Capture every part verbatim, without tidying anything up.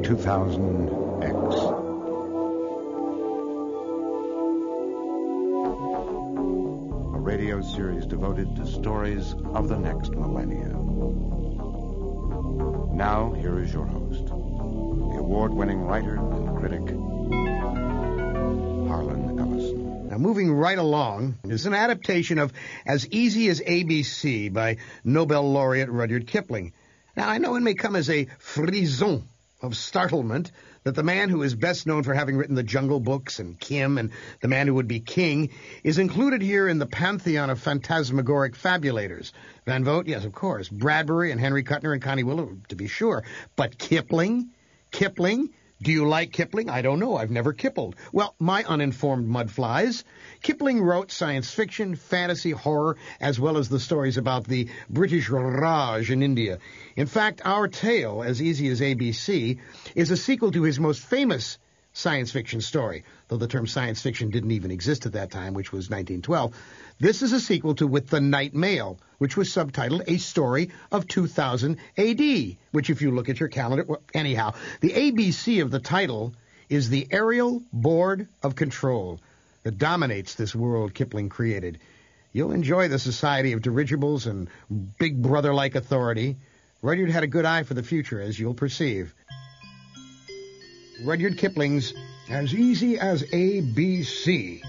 two thousand X. A radio series devoted to stories of the next millennia. Now, here is your host, the award-winning writer and critic, Harlan Ellison. Now, moving right along is an adaptation of As Easy as A B C by Nobel laureate Rudyard Kipling. Now, I know it may come as a frisson of startlement that the man who is best known for having written the Jungle Books and Kim and The Man Who Would Be King is included here in the pantheon of phantasmagoric fabulators. Van Vogt, yes, of course. Bradbury and Henry Kuttner and Connie Willow, to be sure. But Kipling? Kipling? Do you like Kipling? I don't know. I've never kippled. Well, my uninformed mudflies. Kipling wrote science fiction, fantasy, horror, as well as the stories about the British Raj in India. In fact, our tale, As Easy as A B C, is a sequel to his most famous science fiction story, though the term science fiction didn't even exist at that time, which was nineteen twelve. This is a sequel to With the Night Mail, which was subtitled A Story of two thousand A D, which if you look at your calendar, well, anyhow, the A B C of the title is the Aerial Board of Control that dominates this world Kipling created. You'll enjoy the society of dirigibles and big brother-like authority. Rudyard had a good eye for the future, as you'll perceive. Rudyard Kipling's As Easy as A B C.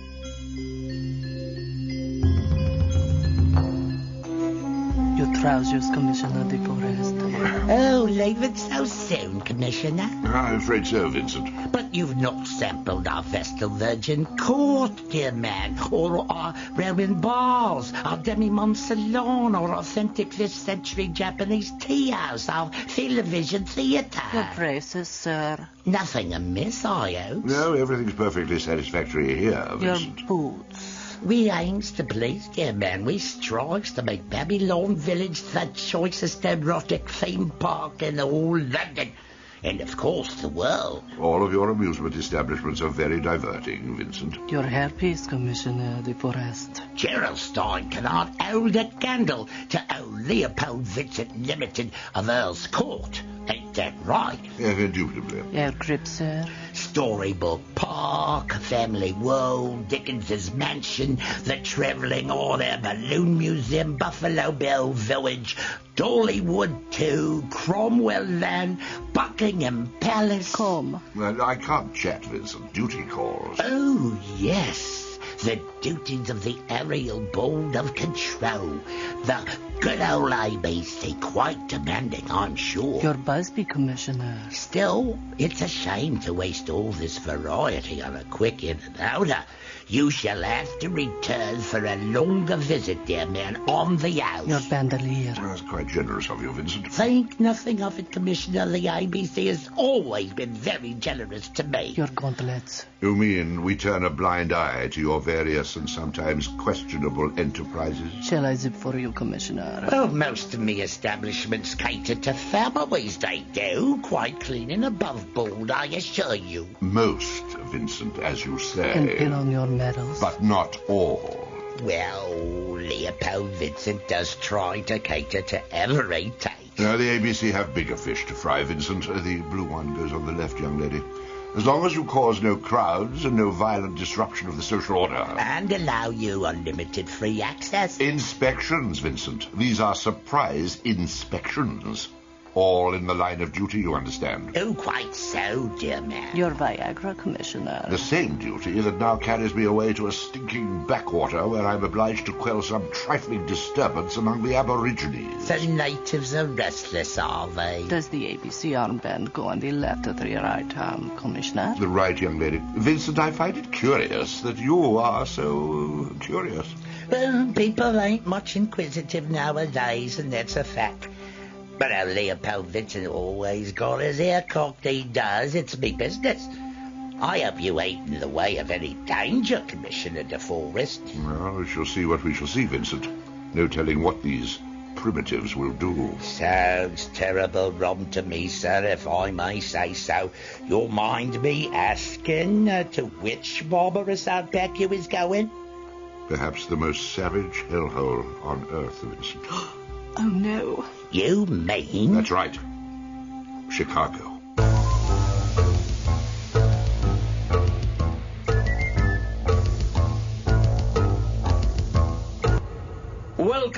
Your trousers, Commissioner de Forest. Oh, leave it so soon, Commissioner. I'm afraid so, Vincent. But you've not sampled our Vestal Virgin Court, dear man, or our Roman bars, our demi-monde salon, or authentic fifth century Japanese tea house, our television theatre. Your braces, sir. Nothing amiss, I hope. No, everything's perfectly satisfactory here, Your Vincent. boots. We aims to please, dear man. We strives to make Babylon Village the choicest erotic theme park in all London. And, of course, the world. All of your amusement establishments are very diverting, Vincent. Your hairpiece, Commissioner de Forest. Gerolstein cannot hold a candle to old Leopold Vincent Limited of Earl's Court. Ain't that right? Yes, indubitably. Your grip, sir. Storybook Park, Family World, Dickens's Mansion, the Travelling Order, Balloon Museum, Buffalo Bill Village, Dollywood two, Cromwell Land, Buckingham Palace. Come. Well, I can't chat, Vincent. Duty calls. Oh, yes. The duties of the Aerial Board of Control. The good old A B C, quite demanding, I'm sure. Your Busby, Commissioner. Still, it's a shame to waste all this variety on a quick in and outer. You shall have to return for a longer visit, dear man, on the house. Your bandolier. That's quite generous of you, Vincent. Think nothing of it, Commissioner. The A B C has always been very generous to me. Your gauntlets. You mean we turn a blind eye to your various and sometimes questionable enterprises? Shall I zip for you, Commissioner? Well, most of me establishments cater to families, they do. Quite clean and above board, I assure you. Most, Vincent, as you say. And pin on your medals. But not all. Well, Leopold Vincent does try to cater to every taste. Now, the A B C have bigger fish to fry, Vincent. The blue one goes on the left, young lady. As long as you cause no crowds and no violent disruption of the social order. And allow you unlimited free access. Inspections, Vincent. These are surprise inspections. All in the line of duty, you understand. Oh, quite so, dear man. Your Viagra, Commissioner. The same duty that now carries me away to a stinking backwater where I'm obliged to quell some trifling disturbance among the Aborigines. The natives are restless, are they? Does the A B C armband go on the left or the right arm, Commissioner? The right, young lady. Vincent, I find it curious that you are so curious. Well, people ain't much inquisitive nowadays, and that's a fact. But how Leopold Vincent always got his ear cocked, he does. It's me business. I hope you ain't in the way of any danger, Commissioner de Forest. Well, we shall see what we shall see, Vincent. No telling what these primitives will do. Sounds terrible rum to me, sir, if I may say so. You'll mind me asking uh, to which barbarous outback you is going? Perhaps the most savage hellhole on earth, Vincent. Oh, no. You mean? That's right. Chicago.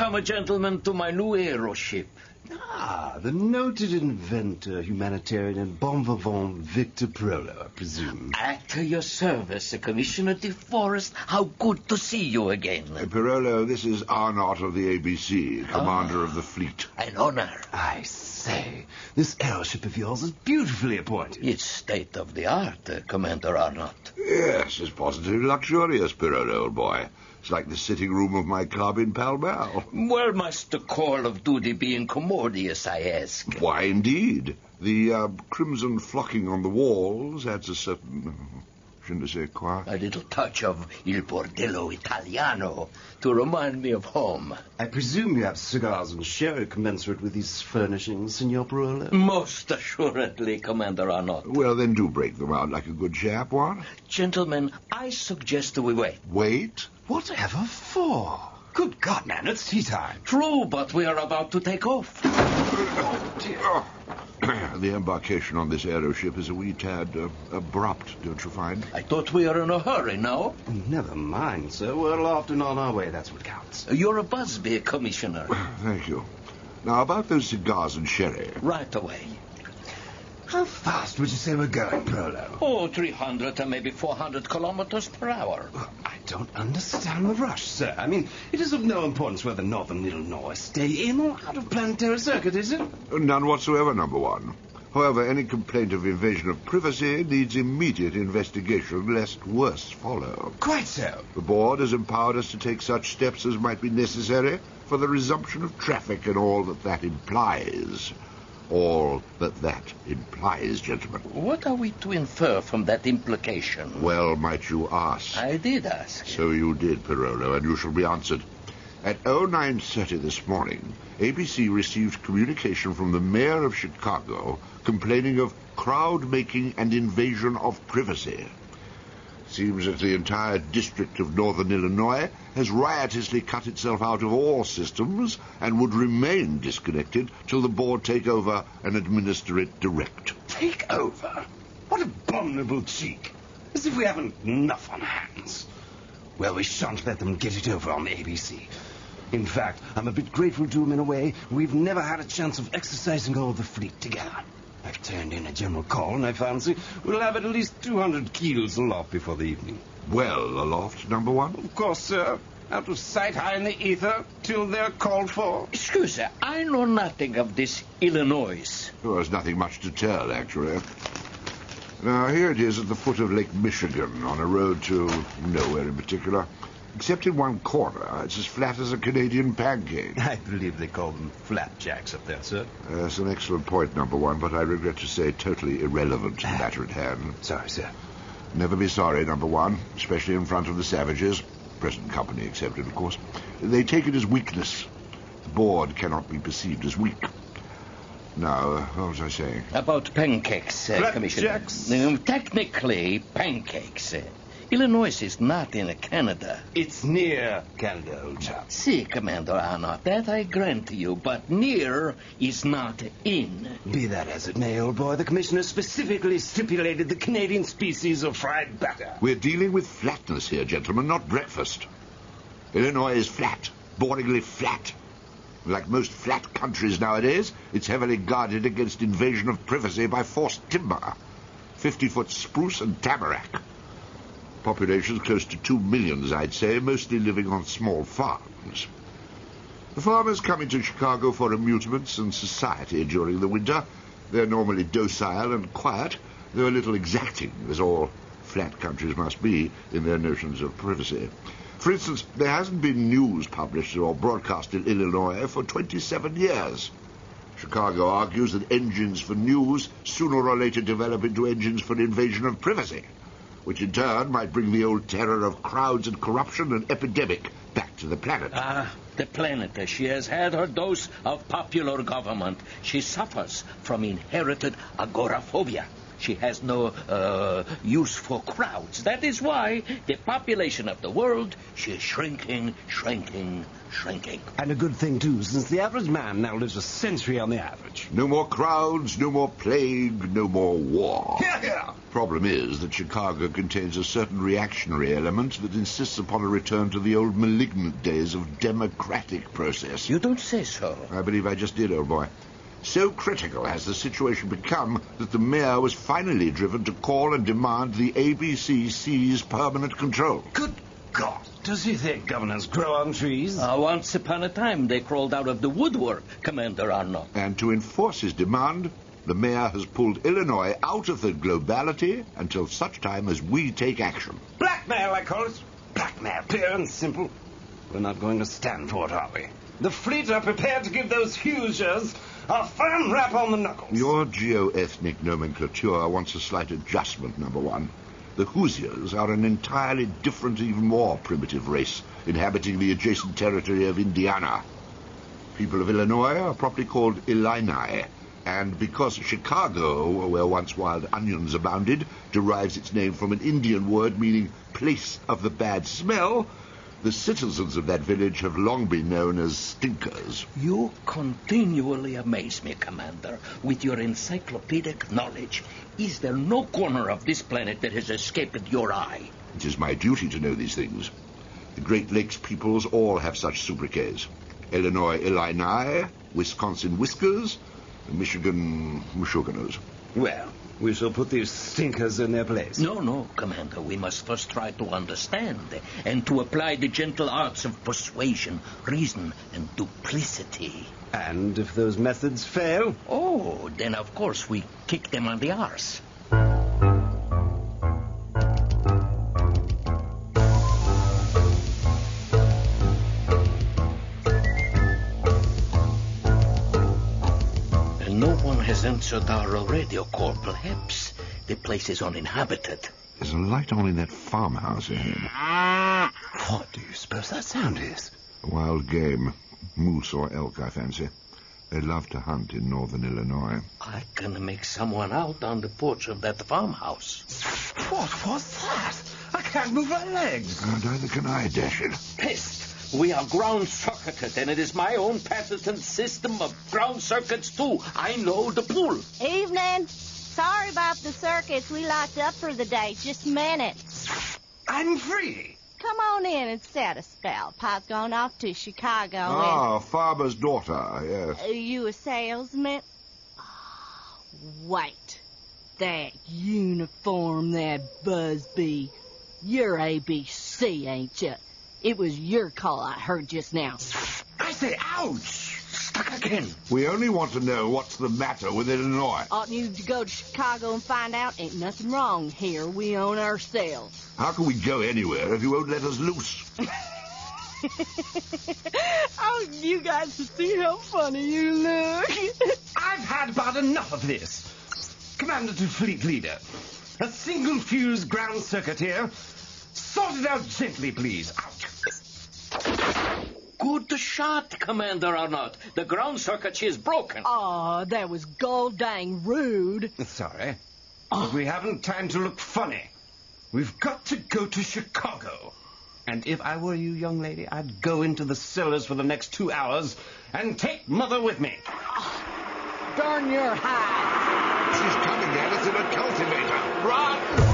Welcome, gentlemen, to my new aeroship. Ah, the noted inventor, humanitarian, and bon vivant Victor Perolo, I presume. At your service, Commissioner DeForest. How good to see you again. Uh, Perolo, this is Arnott of the A B C, commander oh, of the fleet. An honor. I say, this airship of yours is beautifully appointed. It's state of the art, uh, Commander Arnott. Yes, it's positively luxurious, Perolo, old boy. It's like the sitting room of my club in Pall Mall. Well, must the call of duty be incommodious, I ask? Why, indeed. The uh, crimson flocking on the walls adds a certain, je ne sais quoi. A little touch of Il Bordello Italiano to remind me of home. I presume you have cigars and sherry commensurate with these furnishings, Signor Perolo? Most assuredly, Commander Arnott. Well, then do break them out like a good chap, what? Gentlemen, I suggest we wait. Wait? Whatever for? Good God, man, it's tea time. True, but we are about to take off. Oh, dear. Oh. The embarkation on this aeroship is a wee tad uh, abrupt, don't you find? I thought we were in a hurry, no? Never mind, sir. We're off and on our way, that's what counts. You're a Busby, Commissioner. Thank you. Now, about those cigars and sherry. Right away. How fast would you say we're going, Perolo? Oh, three hundred and maybe four hundred kilometers per hour. Well, I don't understand the rush, sir. I mean, it is of no importance whether northern Illinois stay in or out of planetary circuit, is it? None whatsoever, number one. However, any complaint of invasion of privacy needs immediate investigation, lest worse follow. Quite so. The board has empowered us to take such steps as might be necessary for the resumption of traffic and all that that implies. All that that implies, gentlemen. What are we to infer from that implication? Well, might you ask? I did ask. So you did, Perolo, and you shall be answered. At oh nine thirty this morning, A B C received communication from the mayor of Chicago complaining of crowd-making and invasion of privacy. Seems that the entire district of northern Illinois has riotously cut itself out of all systems and would remain disconnected till the board take over and administer it direct. Take over? What abominable cheek. As if we haven't enough on hands. Well, we shan't let them get it over on the A B C. In fact, I'm a bit grateful to them in a way. We've never had a chance of exercising all the fleet together. I've turned in a general call, and I fancy we'll have at least two hundred keels aloft before the evening. Well aloft, number one? Of course, sir. Out of sight high in the ether till they're called for. Excuse me, I know nothing of this Illinois. Well, there's nothing much to tell, actually. Now, here it is at the foot of Lake Michigan, on a road to nowhere in particular. Except in one corner, it's as flat as a Canadian pancake. I believe they call them flapjacks up there, sir. Uh, that's an excellent point, number one, but I regret to say totally irrelevant to the matter at hand. Sorry, sir. Never be sorry, number one, especially in front of the savages, present company excepted, of course. They take it as weakness. The board cannot be perceived as weak. Now, uh, what was I saying? About pancakes, uh, Commissioner. Um, technically, pancakes. Uh, Illinois is not in Canada. It's near Canada, old chap. See, Commander Arnott, that I grant you, but near is not in. Be that as it may, old boy, the commissioner specifically stipulated the Canadian species of fried batter. We're dealing with flatness here, gentlemen, not breakfast. Illinois is flat, boringly flat. Like most flat countries nowadays, it's heavily guarded against invasion of privacy by forced timber. Fifty-foot spruce and tamarack. Population's close to two millions, I'd say, mostly living on small farms. The farmers come into Chicago for amusements and society during the winter. They're normally docile and quiet, though a little exacting, as all flat countries must be in their notions of privacy. For instance, there hasn't been news published or broadcast in Illinois for twenty-seven years. Chicago argues that engines for news sooner or later develop into engines for invasion of privacy, which in turn might bring the old terror of crowds and corruption and epidemic back to the planet. Ah, the planet. She has had her dose of popular government. She suffers from inherited agoraphobia. She has no uh, use for crowds. That is why the population of the world, she is shrinking, shrinking, shrinking. And a good thing, too, since the average man now lives a century on the average. No more crowds, no more plague, no more war. Here, here! problem is that Chicago contains a certain reactionary element that insists upon a return to the old malignant days of democratic process. You don't say so. I believe I just did, old boy. So critical has the situation become that the mayor was finally driven to call and demand the A B C seize permanent control. Good God! Does he think governors grow on trees? Uh, once upon a time, they crawled out of the woodwork, Commander Arnott. And to enforce his demand, the mayor has pulled Illinois out of the globality until such time as we take action. Blackmail, I call it. Blackmail, pure and simple. We're not going to stand for it, are we? The fleet are prepared to give those Hoosiers a firm rap on the knuckles. Your geo-ethnic nomenclature wants a slight adjustment, number one. The Hoosiers are an entirely different, even more primitive race, inhabiting the adjacent territory of Indiana. People of Illinois are properly called Illini, and because Chicago, where once wild onions abounded, derives its name from an Indian word meaning place of the bad smell, the citizens of that village have long been known as stinkers. You continually amaze me, Commander, with your encyclopedic knowledge. Is there no corner of this planet that has escaped your eye? It is my duty to know these things. The Great Lakes peoples all have such sobriquets. Illinois Illini, Wisconsin Whiskers, Michigan Michiganers. Well, we shall put these stinkers in their place. No, no, Commander. We must first try to understand and to apply the gentle arts of persuasion, reason, and duplicity. And if those methods fail? Oh, then of course we kick them on the arse. No one has answered our radio call, perhaps. The place is uninhabited. There's a light on in that farmhouse ahead. What do you suppose that sound is? Wild game. Moose or elk, I fancy. They love to hunt in northern Illinois. I can make someone out on the porch of that farmhouse. What was that? I can't move my legs. And neither can I, dash it. Pissed. We are ground-circuited, and it is my own patented system of ground circuits, too. I know the pool. Evening. Sorry about the circuits. We locked up for the day. Just a minute. I'm free. Come on in and set a spell. Pa's gone off to Chicago. Ah, farmer's daughter, yes. And, uh, you a salesman? Oh, wait. That uniform, that Busby. You're A B C, ain't you? It was your call I heard just now. I say, ouch! Stuck again. We only want to know what's the matter with Illinois. Oughtn't you to go to Chicago and find out? Ain't nothing wrong here. We own ourselves. How can we go anywhere if you won't let us loose? Oh, you guys see how funny you look. I've had about enough of this. Commander to Fleet Leader. A single fuse ground circuit here. Sort it out gently, please. Out. Good shot, Commander Arnott. The ground circuit is broken. Oh, that was gold dang rude. Sorry, but we haven't time to look funny. We've got to go to Chicago. And if I were you, young lady, I'd go into the cellars for the next two hours and take Mother with me. Oh, darn your hide. She's coming at us in a cultivator. Run!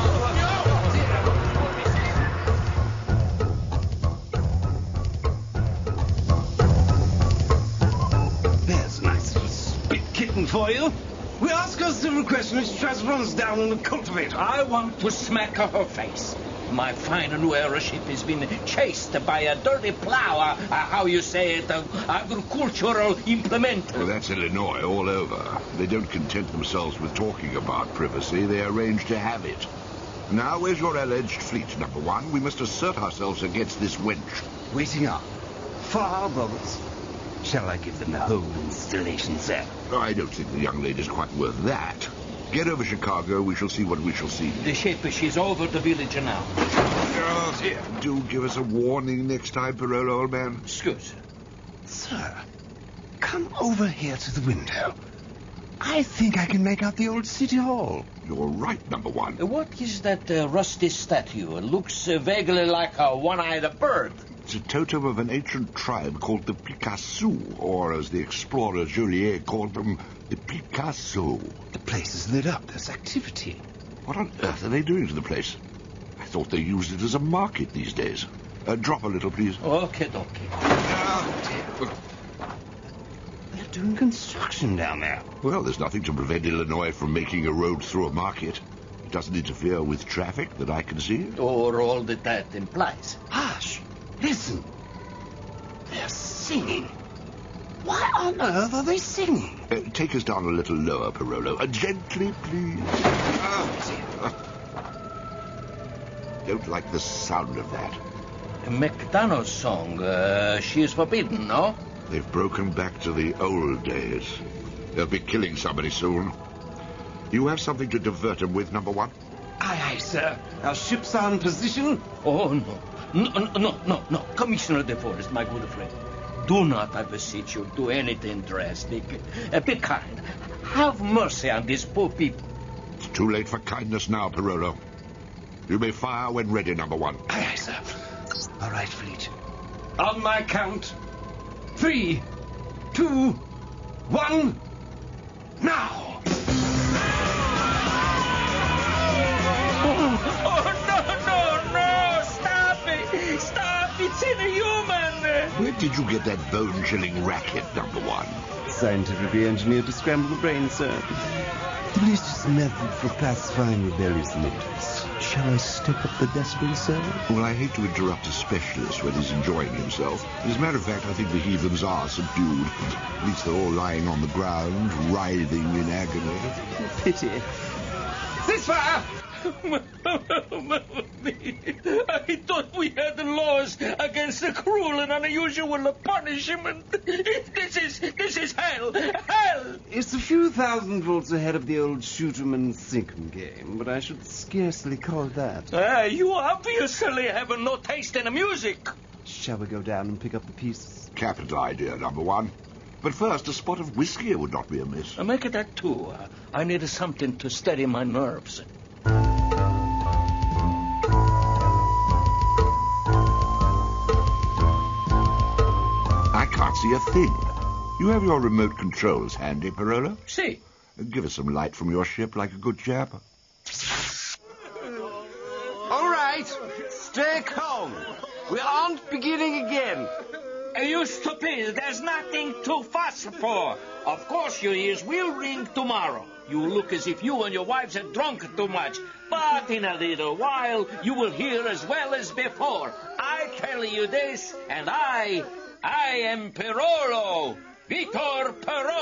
Kitten for you. We ask her civil questions, she tries to run us down in the cultivator. I want to smack her face. My fine new airship has been chased by a dirty plow, uh, uh, how you say it, uh, agricultural implement. Well, that's Illinois all over. They don't content themselves with talking about privacy. They arrange to have it. Now, where's your alleged fleet, number one? We must assert ourselves against this wench. Waiting up. Far above us. Shall I give them the whole installation, sir? I don't think the young lady's quite worth that. Get over Chicago, we shall see what we shall see. The ship, she's over the village now. Oh, dear. Do give us a warning next time, Perot, old man. Excuse. Sir, come over here to the window. I think I can make out the old city hall. You're right, number one. What is that uh, rusty statue? It looks uh, vaguely like a one-eyed bird. It's a totem of an ancient tribe called the Picasso, or as the explorer Joliet called them, the Picasso. The place is lit up. There's activity. What on earth are they doing to the place? I thought they used it as a market these days. Uh, drop a little, please. Okay, okay. Oh, dear. They're doing construction down there. Well, there's nothing to prevent Illinois from making a road through a market. It doesn't interfere with traffic that I can see. Or all that that implies. Hush! Listen. They're singing. Why on earth are they singing? Uh, take us down a little lower, Parolo. Uh, gently, please. Oh, dear. Don't like the sound of that. McDonald's song, uh, she is forbidden, no? They've broken back to the old days. They'll be killing somebody soon. You have something to divert them with, number one? Aye, aye, sir. Our ships are in position. Oh, no. No, no, no, no. Commissioner DeForest, my good friend. Do not, I beseech you, do anything drastic. Uh, be kind. Have mercy on these poor people. It's too late for kindness now, Parolo. You may fire when ready, number one. Aye, aye, sir. All right, Fleet. On my count. Three, two, one, now! Oh, oh, no, no, no! Stop it! Stop! It's inhuman! Where did you get that bone-chilling racket, number one? Scientifically engineered to scramble the brain, sir. The least method for pacifying rebellious natives. Shall I step up the decibels, sir? Well, I hate to interrupt a specialist when he's enjoying himself. As a matter of fact, I think the heathens are subdued. At least they're all lying on the ground, writhing in agony. Pity. Ceasefire! I thought we had laws against the cruel and unusual punishment. This is this is hell, hell. It's a few thousand volts ahead of the old shoot 'em and sink 'em game, but I should scarcely call it that. Ah, you obviously have no taste in music. Shall we go down and pick up the pieces? Capital idea, number one. But first, a spot of whiskey would not be amiss. Uh, make it that too. Uh, I need something to steady my nerves. I can't see a thing. You have your remote controls handy, Parolo? See. Give us some light from your ship like a good chap. All right. Stay calm. We aren't beginning again. Uh, you stupid. There's nothing to fuss for. Of course your ears will ring tomorrow. You look as if you and your wives had drunk too much. But in a little while, you will hear as well as before. I tell you this, and I... I am Parolo. Vitor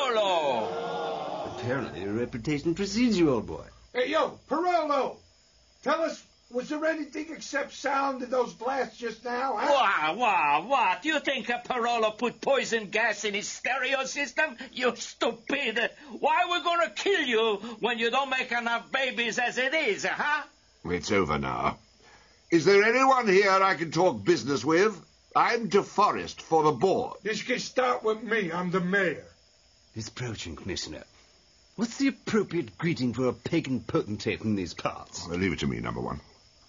Parolo. Apparently your reputation precedes you, old boy. Hey, yo, Parolo! Tell us, was there anything except sound in those blasts just now, huh? Wow, wow, what? You think a Parolo put poison gas in his stereo system? You stupid. Why we're gonna kill you when you don't make enough babies as it is, huh? It's over now. Is there anyone here I can talk business with? I'm DeForest for the board. This can start with me. I'm the mayor. He's approaching, Commissioner. What's the appropriate greeting for a pagan potentate in these parts? Well, leave it to me, number one.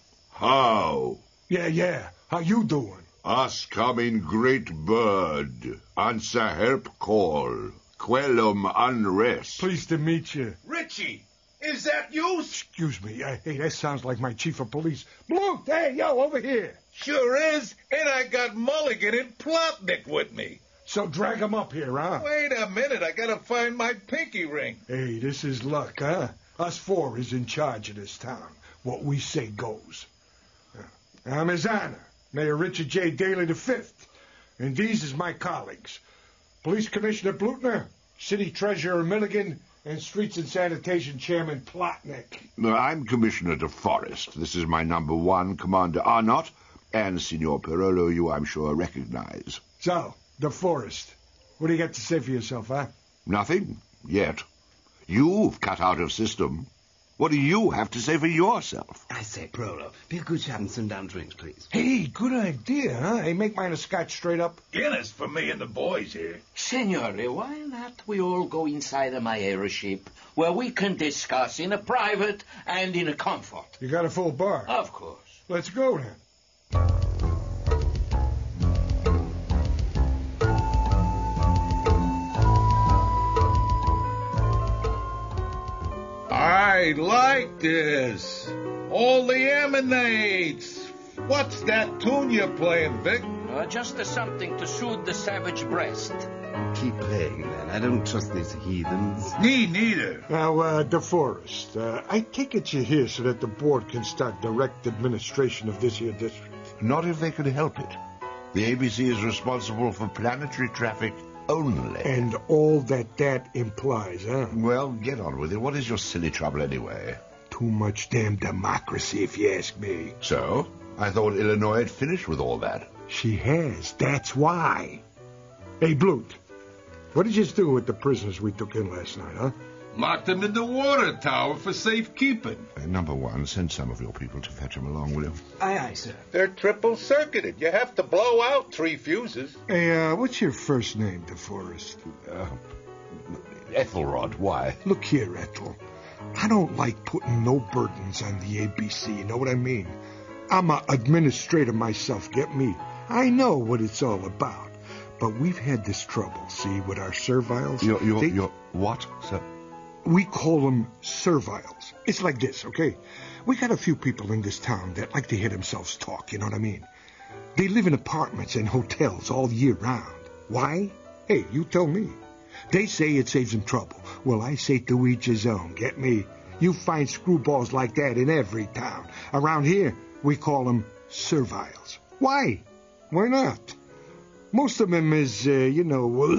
How? Yeah, yeah. How you doing? Us coming great bird. Answer help call. Quellum unrest. Pleased to meet you. Richie, is that you? Excuse me. Uh, hey, that sounds like my chief of police. Blue, hey, yo, over here. Sure is. And I got Mulligan and Plotnick with me. So drag him up here, huh? Wait a minute. I gotta find my pinky ring. Hey, this is luck, huh? Us four is in charge of this town. What we say goes. Uh, I'm His Honor, Mayor Richard J. Daley the Fifth. And these is my colleagues. Police Commissioner Blutner, City Treasurer Milligan, and Streets and Sanitation Chairman Plotnick. No, I'm Commissioner DeForest. This is my number one, Commander Arnott, and Signor Parolo, you, I'm sure, recognize. So, DeForest, what do you got to say for yourself, huh? Nothing, yet. You've cut out of system. What do you have to say for yourself? I say, Parolo, be a good shot and send down drinks, please. Hey, good idea, huh? Hey, make mine a scotch straight up. Guinness for me and the boys here. Signore, why not we all go inside of my airship, where we can discuss in a private and in a comfort? You got a full bar? Of course. Let's go, then. Aye, I like this. All the emanates. What's that tune you're playing, Vic? Uh, just uh, something to soothe the savage breast. Keep playing, man. I don't trust these heathens. Me neither. Now, uh, DeForest, uh, I take it you're here so that the board can start direct administration of this here district. Not if they could help it. The A B C is responsible for planetary traffic only. And all that that implies, huh? Well, get on with it. What is your silly trouble anyway? Too much damn democracy, if you ask me. So? I thought Illinois had finished with all that. She has. That's why. Hey, Blute, what did you do with the prisoners we took in last night, huh? Locked them in the water tower for safekeeping. Uh, number one, send some of your people to fetch them along, will you? Aye, aye, sir. They're triple-circuited. You have to blow out three fuses. Hey, uh, what's your first name, DeForest? Uh, Ethelrod, why? Look here, Ethel. I don't like putting no burdens on the A B C, you know what I mean? I'm a administrator myself, get me? I know what it's all about. But we've had this trouble, see, with our serviles. Your, your, they, your what, sir? We call them serviles. It's like this, okay? We got a few people in this town that like to hear themselves talk, you know what I mean? They live in apartments and hotels all year round. Why? Hey, you tell me. They say it saves them trouble. Well, I say to each his own, get me? You find screwballs like that in every town. Around here, we call them serviles. Why? Why not? Most of them is, uh, you know,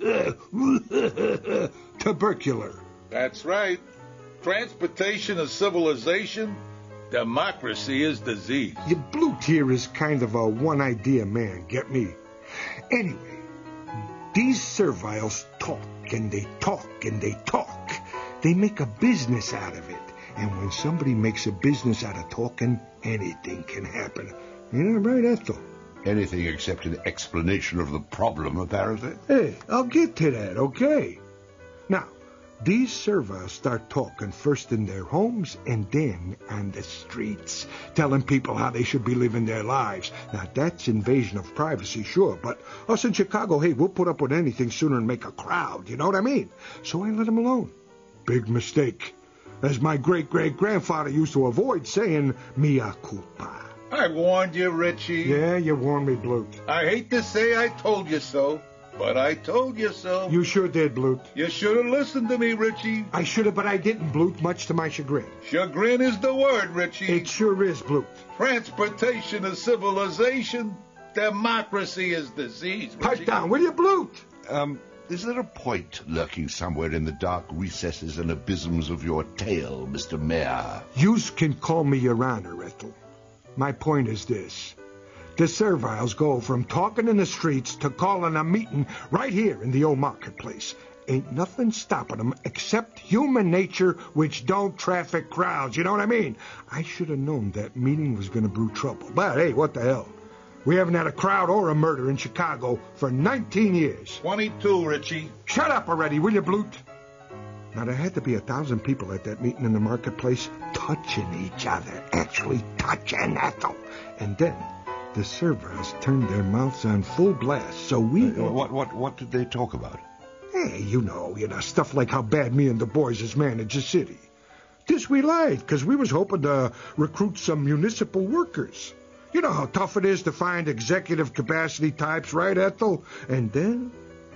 tubercular. That's right. Transportation is civilization. Democracy is disease. Your Blute here is kind of a one-idea man, get me? Anyway, these serviles talk, and they talk, and they talk. They make a business out of it. And when somebody makes a business out of talking, anything can happen. Yeah, right, Ethel? Anything except an explanation of the problem, apparently. Hey, I'll get to that, okay? Now, these serviles start talking first in their homes and then on the streets, telling people how they should be living their lives. Now, that's invasion of privacy, sure, but us in Chicago, hey, we'll put up with anything sooner than make a crowd, you know what I mean? So I let them alone. Big mistake. As my great-great-grandfather used to avoid saying, mea culpa. I warned you, Richie. Yeah, you warned me, Blute. I hate to say I told you so, but I told you so. You sure did, Blute. You should have listened to me, Richie. I should have, but I didn't, Blute, much to my chagrin. Chagrin is the word, Richie. It sure is, Blute. Transportation is civilization. Democracy is disease, Richie. Pipe down, will you, Blute? Um... Is there a point lurking somewhere in the dark recesses and abysms of your tale, Mister Mayor? Yous can call me Your Honor, Ethel. My point is this. The serviles go from talking in the streets to calling a meeting right here in the old marketplace. Ain't nothing stopping them except human nature, which don't traffic crowds. You know what I mean? I should have known that meeting was going to brew trouble. But, hey, what the hell? We haven't had a crowd or a murder in Chicago for nineteen years. twenty-two, Richie. Shut up already, will you, Blute? Now, there had to be a thousand people at that meeting in the marketplace touching each other, actually touching Ethel. And then the servers turned their mouths on full blast, so we... Uh, what, what, what did they talk about? Hey, you know, you know, stuff like how bad me and the boys has managed the city. This we lied, because we was hoping to recruit some municipal workers. You know how tough it is to find executive capacity types, right, Ethel? And then,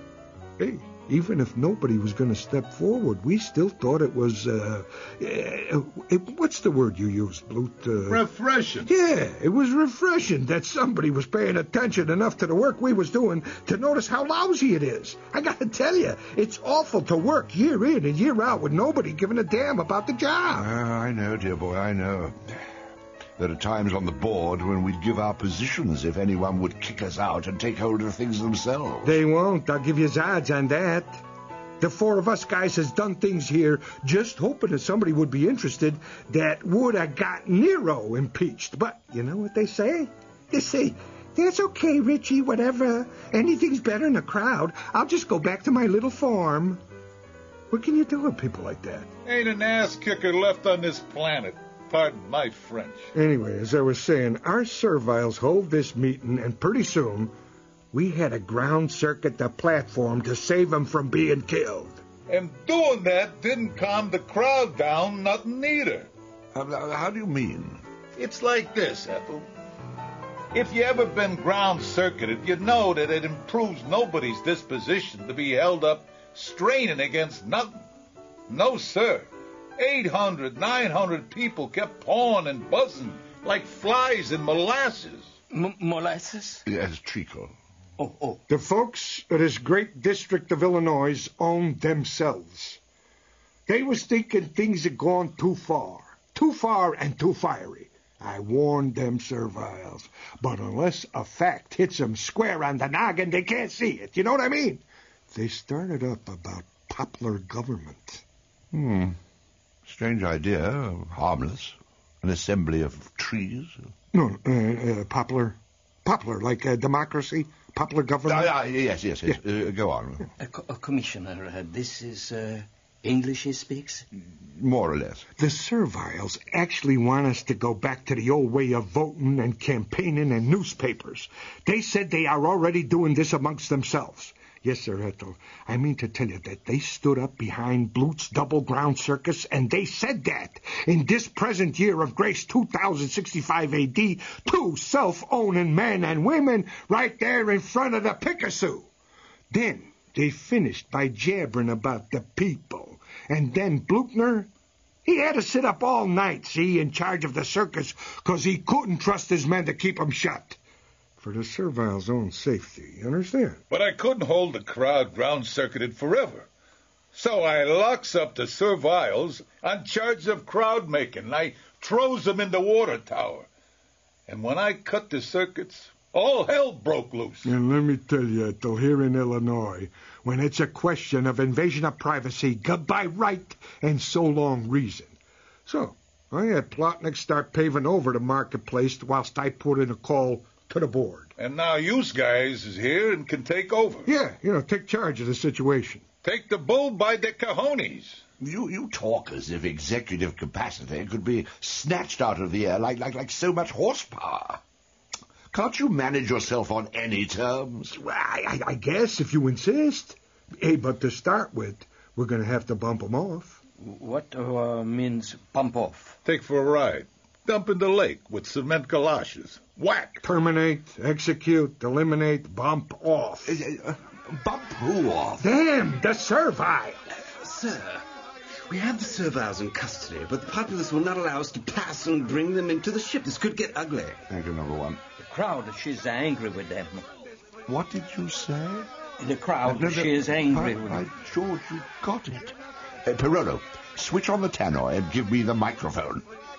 hey, even if nobody was going to step forward, we still thought it was, uh, uh, what's the word you used, Blute? Uh, refreshing. Yeah, it was refreshing that somebody was paying attention enough to the work we was doing to notice how lousy it is. I got to tell you, it's awful to work year in and year out with nobody giving a damn about the job. Uh, I know, dear boy, I know. There are times on the board when we'd give our positions if anyone would kick us out and take hold of things themselves. They won't. I'll give you odds on that. The four of us guys has done things here just hoping that somebody would be interested that would have got Nero impeached. But you know what they say? They say, that's okay, Richie, whatever. Anything's better in a crowd. I'll just go back to my little farm. What can you do with people like that? Ain't an ass kicker left on this planet. Pardon my French. Anyway, as I was saying, our serviles hold this meeting, and pretty soon we had a ground circuit the platform to save them from being killed. And doing that didn't calm the crowd down, nothing neither. Uh, how do you mean? It's like this, Ethel. If you ever been ground-circuited, you know that it improves nobody's disposition to be held up straining against nothing. No, sir. eight hundred, nine hundred people kept pawing and buzzing like flies in molasses. M- molasses? Yes, treacle. Oh, oh. The folks of this great district of Illinois owned themselves. They was thinking things had gone too far. Too far and too fiery. I warned them serviles. But unless a fact hits them square on the noggin, they can't see it. You know what I mean? They started up about popular government. Hmm. Strange idea. Harmless. An assembly of trees. No, uh, uh, popular. Popular, like uh, democracy. Popular government. Ah, ah, yes, yes, yes. Yeah. Uh, go on. Uh, co- uh, Commissioner, uh, this is uh, English he speaks? More or less. The serviles actually want us to go back to the old way of voting and campaigning and newspapers. They said they are already doing this amongst themselves. Yes, sir, Ethel. I mean to tell you that they stood up behind Blut's double ground circus, and they said that in this present year of grace, two thousand sixty-five A D, two self-owning men and women right there in front of the Picasso. Then they finished by jabbering about the people. And then Blutner, he had to sit up all night, see, in charge of the circus, because he couldn't trust his men to keep 'em shut. For the servile's own safety, you understand? But I couldn't hold the crowd ground-circuited forever. So I locks up the serviles on charge of crowd-making, and I throws them in the water tower. And when I cut the circuits, all hell broke loose. And let me tell you, Ethel, here in Illinois, when it's a question of invasion of privacy, goodbye right and so long reason. So, I had Plotnick start paving over the marketplace whilst I put in a call to the board. And now you guys is here and can take over. Yeah, you know, take charge of the situation. Take the bull by the cojones. You you talk as if executive capacity could be snatched out of the air like, like, like so much horsepower. Can't you manage yourself on any terms? Well, I, I, I guess, if you insist. Hey, but to start with, we're going to have to bump them off. What uh, means bump off? Take for a ride. Dump in the lake with cement galoshes. Whack. Terminate, execute, eliminate, bump off. Uh, uh, bump who off? Them, the servile. Sir, we have the serviles in custody, but the populace will not allow us to pass and bring them into the ship. This could get ugly. Thank you, number one. The crowd, she's angry with them. What did you say? The crowd, no, no, she is angry by, with by them. George, you got it. Uh, Perolo, switch on the tannoy and give me the microphone.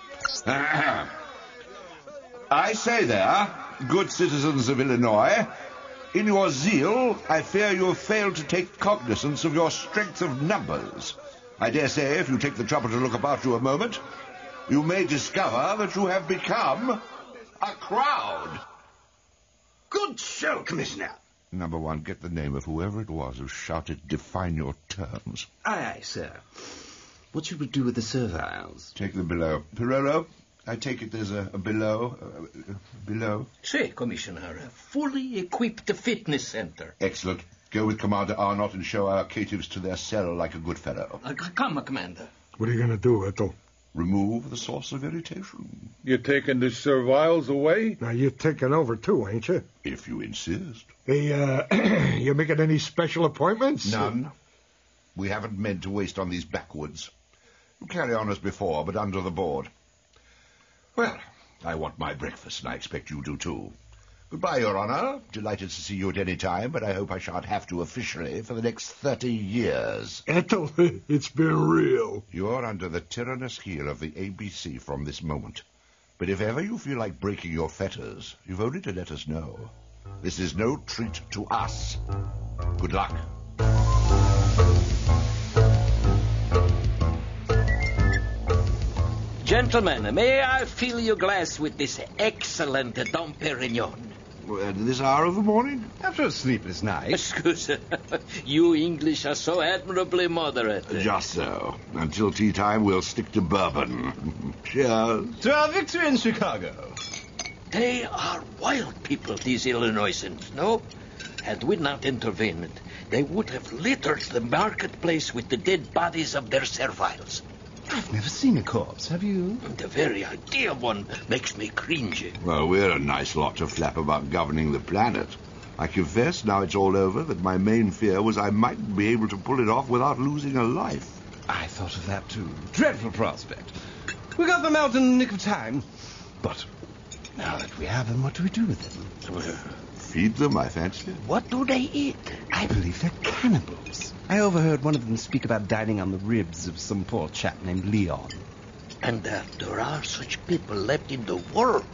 I say there, good citizens of Illinois, in your zeal, I fear you have failed to take cognizance of your strength of numbers. I dare say, if you take the trouble to look about you a moment, you may discover that you have become a crowd. Good show, Commissioner. Number one, get the name of whoever it was who shouted, define your terms. Aye, aye, sir. What should we do with the serviles? Take them below. Perolo, I take it there's a, a below. Uh, below. Say, Commissioner, a fully equipped fitness center. Excellent. Go with Commander Arnott and show our caitiffs to their cell like a good fellow. Uh, come, Commander. What are you going to do, Ethel? Remove the source of irritation. You're taking the serviles away? Now, you're taking over, too, ain't you? If you insist. Hey, uh, you making any special appointments? None. We haven't meant to waste on these backwoods. You carry on as before, but under the board. Well, I want my breakfast, and I expect you do, too. Goodbye, Your Honor. Delighted to see you at any time, but I hope I shan't have to officially for the next thirty years. Ethel, it's been real. You're under the tyrannous heel of the A B C from this moment. But if ever you feel like breaking your fetters, you've only to let us know. This is no treat to us. Good luck. Gentlemen, may I fill your glass with this excellent Dom Perignon? At this hour of the morning? After a sleepless night. Excuse, you English are so admirably moderate. Just so. Until tea time, we'll stick to bourbon. Cheers. To our victory in Chicago. They are wild people, these Illinoisans, no? Had we not intervened, they would have littered the marketplace with the dead bodies of their serviles. I've never seen a corpse, have you? The very idea of one makes me cringe. Well, we're a nice lot to flap about governing the planet. I confess, now it's all over, that my main fear was I mightn't be able to pull it off without losing a life. I thought of that, too. Dreadful prospect. We got them out in the nick of time. But now that we have them, what do we do with them? Feed them, I fancy. What do they eat? I believe they're cannibals. I overheard one of them speak about dining on the ribs of some poor chap named Leon. And that there are such people left in the world.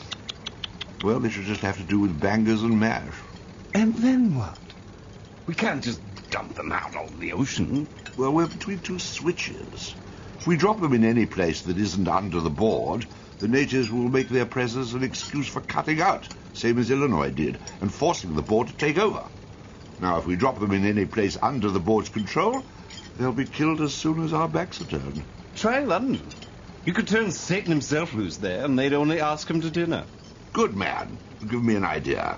Well, they should just have to do with bangers and mash. And then what? We can't just dump them out on the ocean. Well, we're between two switches. If we drop them in any place that isn't under the board, the natives will make their presence an excuse for cutting out, same as Illinois did, and forcing the board to take over. Now, if we drop them in any place under the board's control, they'll be killed as soon as our backs are turned. Try London. You could turn Satan himself loose there, and they'd only ask him to dinner. Good man. Give me an idea.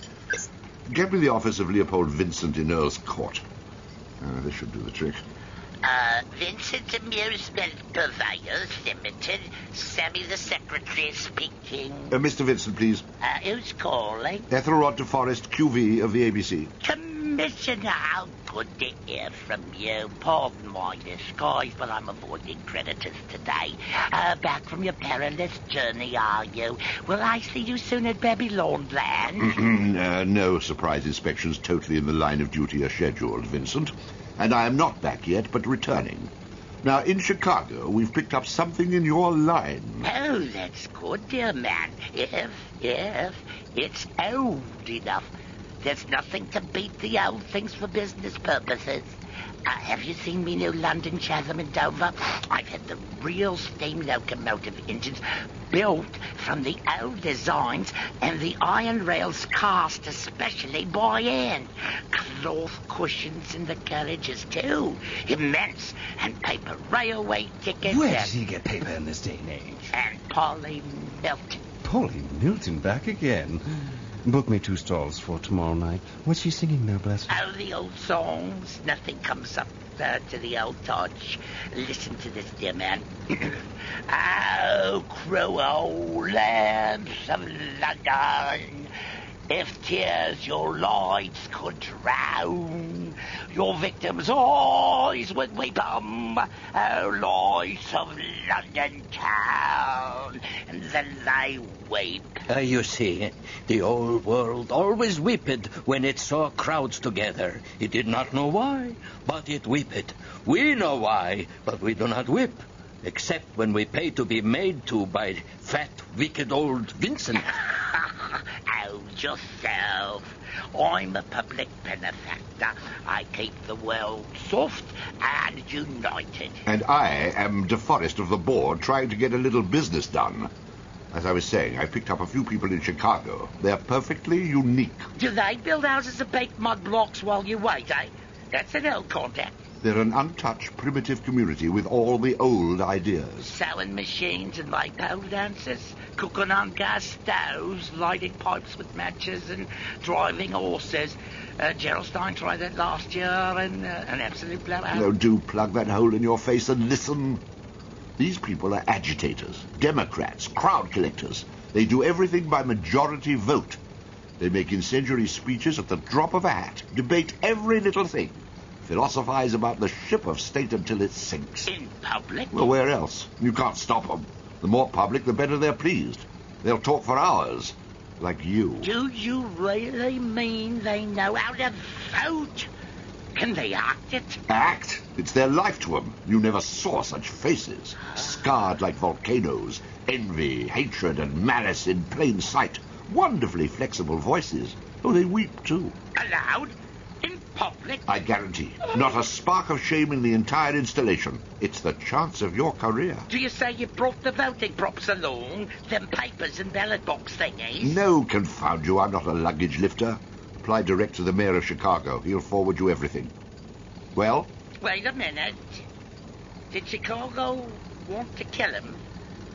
Get me the office of Leopold Vincent in Earl's Court. Uh, this should do the trick. Uh, Vincent Amusement Purveyors Limited. Sammy the Secretary speaking. Uh, Mister Vincent, please. Uh, who's calling? Ethelrod de Forest, Q V of the A B C. Commissioner, how good to hear from you. Pardon my disguise, but I'm avoiding creditors today. Uh, back from your perilous journey, are you? Will I see you soon at Babylon Land? uh, no surprise inspections totally in the line of duty are scheduled, Vincent. And I am not back yet, but returning. Now, in Chicago, we've picked up something in your line. Oh, that's good, dear man. If, if it's old enough. There's nothing to beat the old things for business purposes. Uh, have you seen me new London Chatham and Dover? I've had the real steam locomotive engines built from the old designs and the iron rails cast especially by hand. Cloth cushions in the carriages, too. Immense. And paper railway tickets. Where and, does he get paper in this day and age? And Polly Milton. Polly Milton back again. Book me two stalls for tomorrow night. What's she singing now, bless her? Oh, the old songs. Nothing comes up uh, to the old touch. Listen to this, dear man. Oh, cruel lamps of London, if tears your lives could drown, your victims' eyes would weep them, oh, lights of London town, and then they weep. Uh, you see, the old world always weeped when it saw crowds together. It did not know why, but it weeped. We know why, but we do not weep, except when we pay to be made to by fat, wicked old Vincent. Oh, yourself. I'm a public benefactor. I keep the world soft and united. And I am DeForest of the board, trying to get a little business done. As I was saying, I picked up a few people in Chicago. They're perfectly unique. Do they build houses of baked mud blocks while you wait, eh? That's an old contact. They're an untouched, primitive community with all the old ideas. Sewing machines and like pole dancers, cooking on gas stoves, lighting pipes with matches, and driving horses. Uh, Geraldstein tried that last year, and uh, an absolute blowout. No, do plug that hole in your face and listen. These people are agitators, Democrats, crowd collectors. They do everything by majority vote. They make incendiary speeches at the drop of a hat, debate every little thing, philosophize about the ship of state until it sinks. In public? Well, where else? You can't stop them. The more public, the better they're pleased. They'll talk for hours, like you. Do you really mean they know how to vote? Can they act it? Act? It's their life to them. You never saw such faces. Scarred like volcanoes. Envy, hatred, and malice in plain sight. Wonderfully flexible voices. Oh, they weep, too. Aloud? In public? I guarantee. Not a spark of shame in the entire installation. It's the chance of your career. Do you say you brought the voting props along? Them papers and ballot box thingies? No, confound you. I'm not a luggage lifter. Apply direct to the mayor of Chicago. He'll forward you everything. Well? Wait a minute. Did Chicago want to kill him?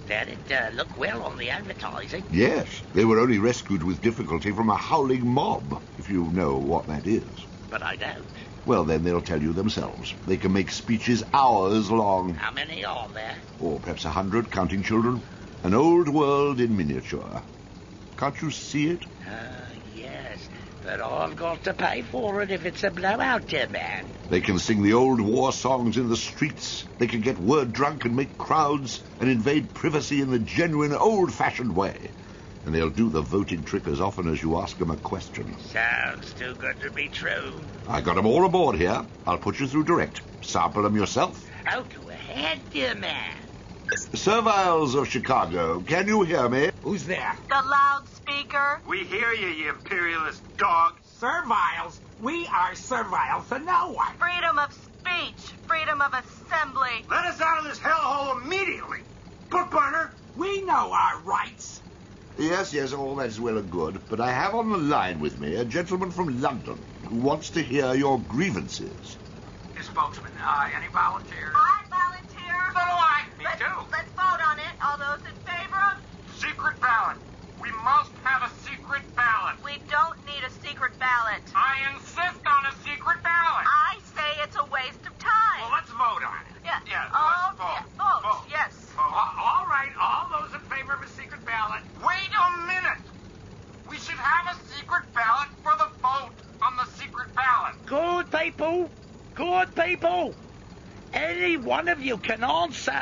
That'd uh, look well on the advertising. Yes, they were only rescued with difficulty from a howling mob, if you know what that is. But I don't. Well, then they'll tell you themselves. They can make speeches hours long. How many are there? Or perhaps a hundred, counting children. An old world in miniature. Can't you see it? Uh, yes, but I've got to pay for it if it's a blowout, dear man. They can sing the old war songs in the streets. They can get word drunk and make crowds and invade privacy in the genuine old-fashioned way. And they'll do the voting trick as often as you ask them a question. Sounds too good to be true. I got them all aboard here. I'll put you through direct. Sample them yourself. Oh, go ahead, dear man. Serviles of Chicago, can you hear me? Who's there? The loudspeaker. We hear you, you imperialist dog. Serviles? We are servile to no one. Freedom of speech. Freedom of assembly. Let us out of this hellhole immediately. Book burner, we know our rights. Yes, yes, all that's well and good, but I have on the line with me a gentleman from London who wants to hear your grievances. Your spokesman, uh, any volunteers? I volunteer. So do I. Me let's, too. Let's vote on it. All those in favor of... Secret ballot. We must have a secret ballot. We don't need a secret ballot. I insist on a secret ballot. I say it's a waste of time. Well, let's vote on it. Yeah. Yeah, Oh, let's vote. yeah. Vote. Vote. Yes. Vote. All right, all those in favor of a secret ballot. Wait a minute. We should have a secret ballot for the vote on the secret ballot. Good people. Good people. Any one of you can answer.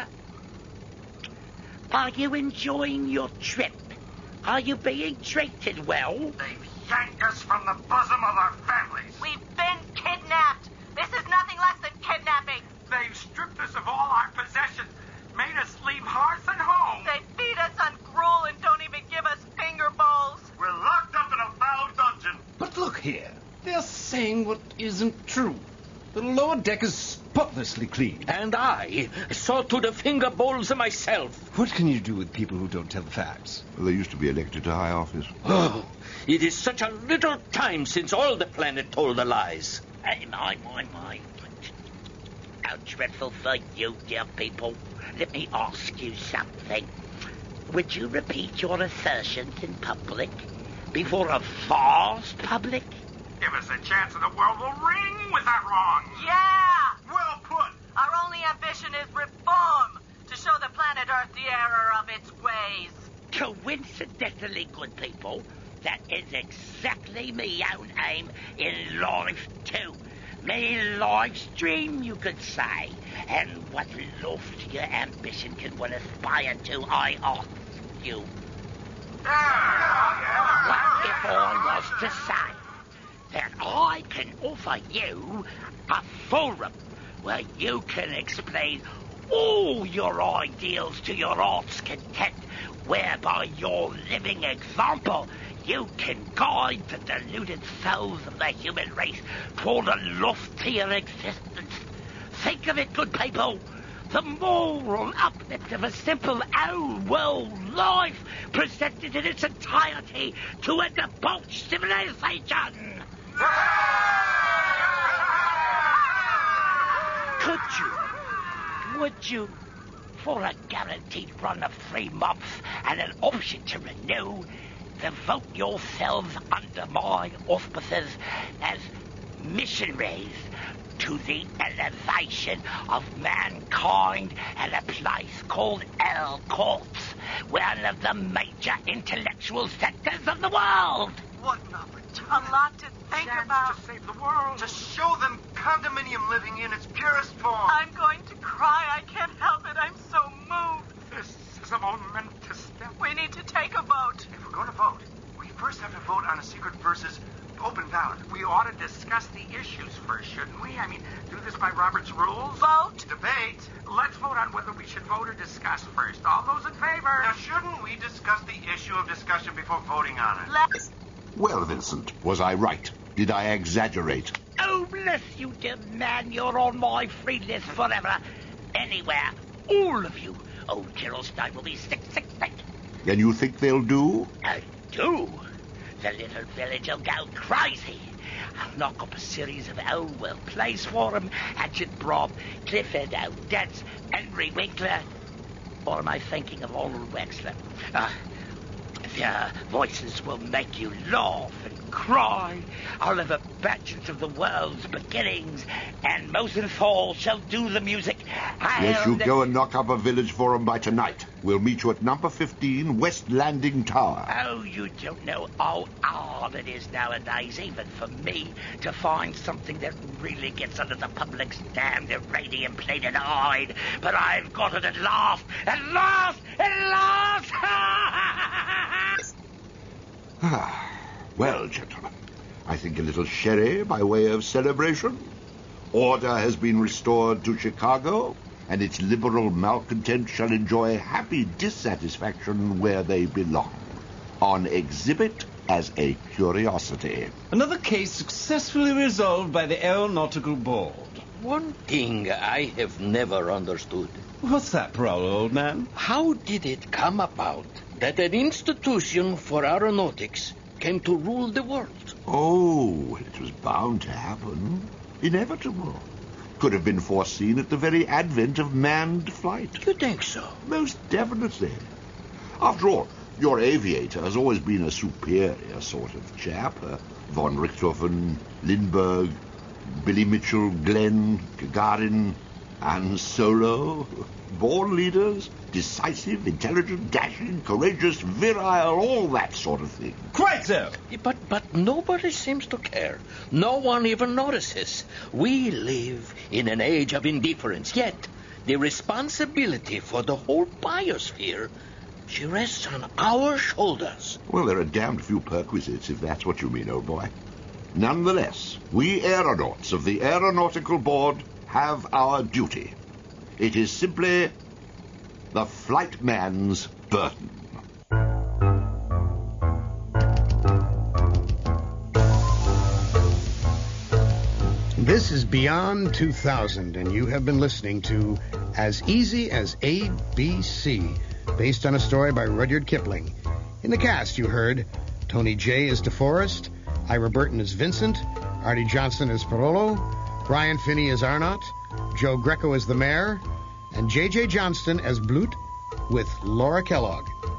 Are you enjoying your trip? Are you being treated well? They've yanked us from the bosom of our families. We've been kidnapped. This is nothing less than kidnapping. They've stripped us of all our possessions, made us leave hearth and home. They feed us on gruel and don't even give us finger bowls. We're locked up in a foul dungeon. But look here. They're saying what isn't true. The lower deck is spotlessly clean. And I saw to the finger bowls myself. What can you do with people who don't tell the facts? Well, they used to be elected to high office. Oh, it is such a little time since all the planet told the lies. Hey, my, my, my. How dreadful for you, dear people. Let me ask you something. Would you repeat your assertions in public? Before a vast public? Give us a chance and the world will ring with our wrongs. Yeah! Well put. Our only ambition is reform, to show the planet Earth the error of its ways. Coincidentally, good people, that is exactly me own aim in life, too. Me life's dream, you could say. And what loftier ambition can one aspire to, I ask you? What if I was to say that I can offer you a forum where you can explain all your ideals to your heart's content, whereby your living example you can guide the deluded souls of the human race toward a loftier existence. Think of it, good people. The moral uplift of a simple old-world life presented in its entirety to a debauched civilization. Could you, would you, for a guaranteed run of three months and an option to renew, devote yourselves under my auspices as missionaries to the elevation of mankind at a place called El Corpse, one of the major intellectual centers of the world? What an opportunity. A lot to think Chance about. to save the world. To show them condominium living in its purest form. I'm going to cry. I can't help it. I'm so moved. This is a momentous step. We need to take a vote. If we're going to vote, we first have to vote on a secret versus open ballot. We ought to discuss the issues first, shouldn't we? I mean, do this by Robert's rules. Vote. Debate. Let's vote on whether we should vote or discuss first. All those in favor? Now, shouldn't we discuss the issue of discussion before voting on it? Let's... Well, Vincent, was I right? Did I exaggerate? Oh, bless you, dear man. You're on my free list forever. Anywhere. All of you. Old Gerald Stein will be sick, sick, sick. And you think they'll do? I do. The little village will go crazy. I'll knock up a series of old-world plays for them. Hatchet Brob, Clifford Odets, Henry Winkler. Or am I thinking of old Wexler? Uh, their voices will make you laugh and cry. I'll have a pageant of the world's beginnings, and Mosenthal shall do the music. I'll Yes, you ne- go and knock up a village forum by tonight. We'll meet you at number fifteen, West Landing Tower. Oh, you don't know how hard it is nowadays, even for me, to find something that really gets under the public's damned irradium-plated hide. But I've got it at last, at last, at last! Ah, well, gentlemen, I think a little sherry by way of celebration. Order has been restored to Chicago, and its liberal malcontents shall enjoy happy dissatisfaction where they belong, on exhibit as a curiosity. Another case successfully resolved by the Aeronautical Board. One thing I have never understood. What's that, Prowl, old man? How did it come about that an institution for aeronautics came to rule the world? Oh, it was bound to happen. Inevitable. Could have been foreseen at the very advent of manned flight. You think so? Most definitely. After all, your aviator has always been a superior sort of chap. Uh, von Richthofen, Lindbergh, Billy Mitchell, Glenn, Gagarin, and Solo. Born leaders, decisive, intelligent, dashing, courageous, virile, all that sort of thing. Quite so. But but nobody seems to care. No one even notices. We live in an age of indifference, yet the responsibility for the whole biosphere, she rests on our shoulders. Well, there are damned few perquisites, if that's what you mean, old boy. Nonetheless, we aeronauts of the Aeronautical Board have our duty. It is simply the flight man's burden. This is Beyond two thousand, and you have been listening to As Easy as A B C, based on a story by Rudyard Kipling. In the cast, you heard Tony Jay as DeForest, Ira Burton as Vincent, Artie Johnson as Parolo, Brian Finney as Arnott, Joe Greco as the mayor, and J J Johnston as Blut, with Laura Kellogg.